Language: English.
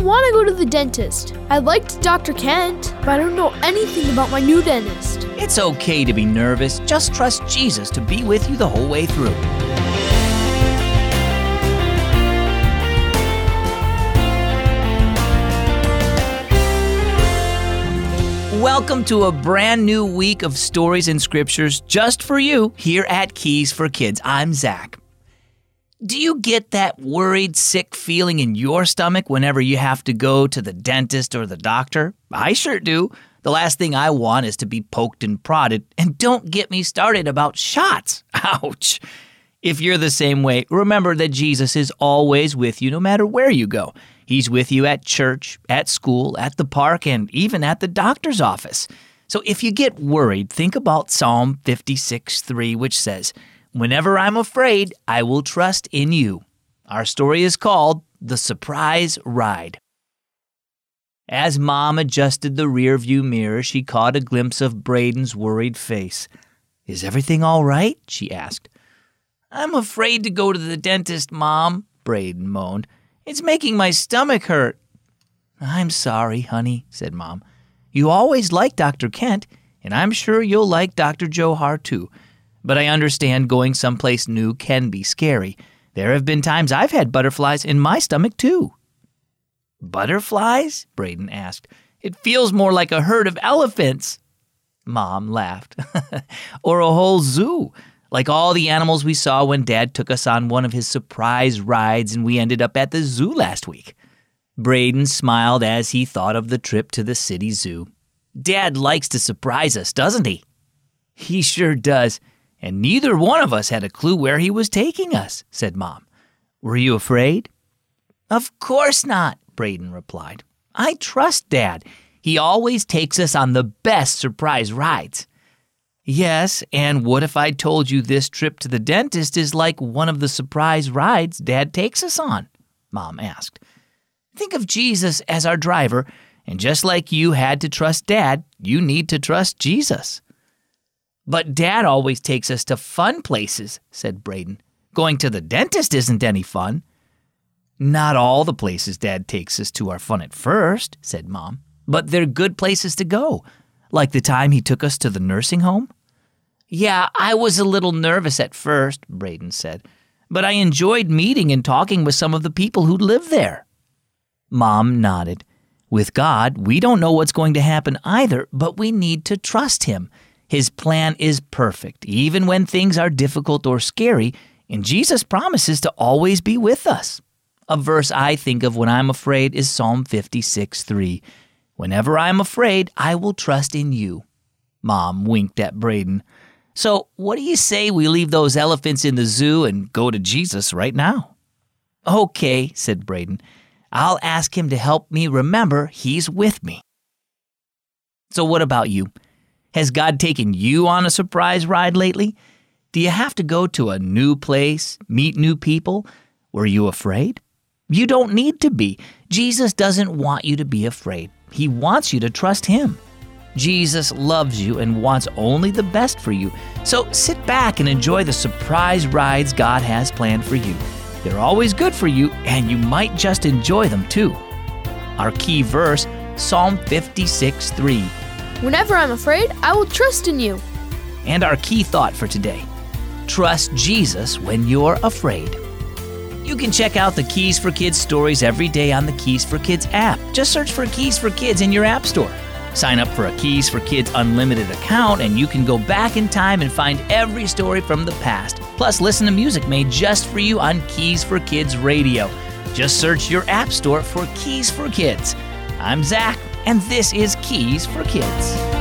want to go to the dentist. I liked Dr. Kent, but I don't know anything about my new dentist. It's okay to be nervous. Just trust Jesus to be with you the whole way through. Welcome to a brand new week of stories and scriptures just for you here at Keys for Kids. I'm Zach. Do you get that worried, sick feeling in your stomach whenever you have to go to the dentist or the doctor? I sure do. The last thing I want is to be poked and prodded. And don't get me started about shots. Ouch. If you're the same way, remember that Jesus is always with you no matter where you go. He's with you at church, at school, at the park, and even at the doctor's office. So if you get worried, think about Psalm 56:3, which says, "Whenever I'm afraid, I will trust in you." Our story is called The Surprise Ride. As Mom adjusted the rearview mirror, she caught a glimpse of Braden's worried face. "Is everything all right?" she asked. "I'm afraid to go to the dentist, Mom," Braden moaned. "It's making my stomach hurt." "I'm sorry, honey," said Mom. "You always liked Dr. Kent, and I'm sure you'll like Dr. Johar too. But I understand going someplace new can be scary. There have been times I've had butterflies in my stomach too." "Butterflies?" Braden asked. "It feels more like a herd of elephants." Mom laughed. "Or a whole zoo. Like all the animals we saw when Dad took us on one of his surprise rides and we ended up at the zoo last week." Braden smiled as he thought of the trip to the city zoo. "Dad likes to surprise us, doesn't he?" "He sure does, and neither one of us had a clue where he was taking us," said Mom. "Were you afraid?" "Of course not," Braden replied. "I trust Dad. He always takes us on the best surprise rides." "Yes, and what if I told you this trip to the dentist is like one of the surprise rides Dad takes us on?" Mom asked. "Think of Jesus as our driver, and just like you had to trust Dad, you need to trust Jesus." "But Dad always takes us to fun places," said Braden. "Going to the dentist isn't any fun." "Not all the places Dad takes us to are fun at first," said Mom. "But they're good places to go. Like the time he took us to the nursing home?" "Yeah, I was a little nervous at first," Braden said. "But I enjoyed meeting and talking with some of the people who live there." Mom nodded. With God, we don't know what's going to happen either, but we need to trust Him. His plan is perfect, even when things are difficult or scary, and Jesus promises to always be with us. A verse I think of when I'm afraid is Psalm 56:3. "Whenever I'm afraid, I will trust in you." Mom winked at Braden. "So what do you say we leave those elephants in the zoo and go to Jesus right now?" "Okay," said Braden. "I'll ask him to help me remember he's with me." So what about you? Has God taken you on a surprise ride lately? Do you have to go to a new place, meet new people? Were you afraid? You don't need to be. Jesus doesn't want you to be afraid. He wants you to trust Him. Jesus loves you and wants only the best for you. So sit back and enjoy the surprise rides God has planned for you. They're always good for you, and you might just enjoy them too. Our key verse, Psalm 56:3. "Whenever I'm afraid, I will trust in you." And our key thought for today, trust Jesus when you're afraid. You can check out the Keys for Kids stories every day on the Keys for Kids app. Just search for Keys for Kids in your app store. Sign up for a Keys for Kids Unlimited account, and you can go back in time and find every story from the past. Plus, listen to music made just for you on Keys for Kids Radio. Just search your app store for Keys for Kids. I'm Zach, and this is Keys for Kids.